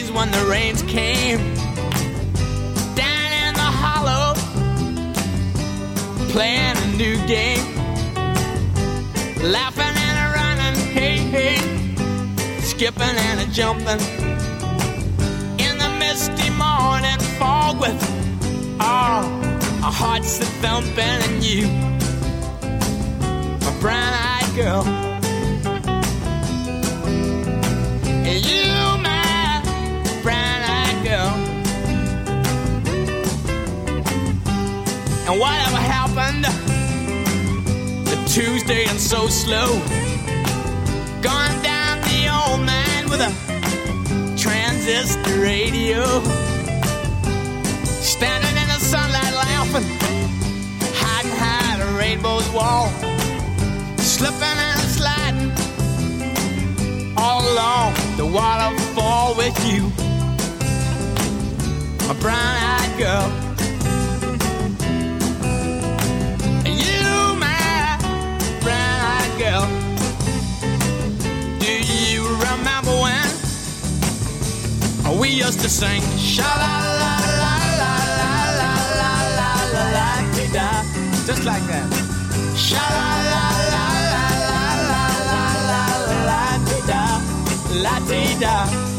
days when the rains came down in the hollow, playing a new game, laughing and a running, hey, hey, skipping and a jumping in the misty morning fog with our hearts a thumping, and you, my brown-eyed girl, and you, my brown-eyed girl. And whatever happened to Tuesday and so slow, gone down the old man with a transistor radio, standing in the sunlight laughing, hiding behind a rainbow's wall, slipping and sliding all along the waterfall with you, my brown-eyed girl. You, my brown-eyed girl. Do you remember when we used to sing sha-la-la-la-la-la-la-la-la-la-la-la-la-la-la-la, just like that. Sha-la-la-la-la-la-la-la-la-la-la-la-la-la-la.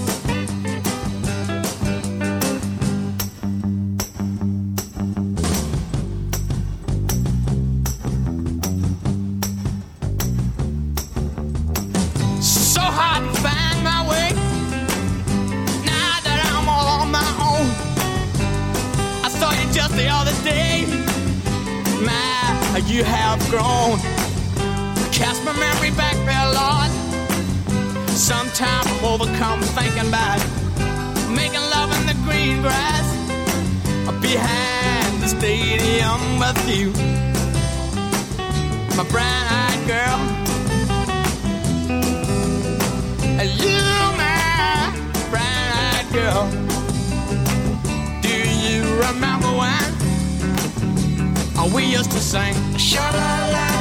So hard to find my way now that I'm all on my own. I saw you just the other day. My, you have grown. Cast my memory back there, Lord. Sometimes I'm overcome thinking about making love in the green grass behind the stadium with you, my brown-eyed girl. You, my brown-eyed girl. Do you remember when we used to sing sha-la-la?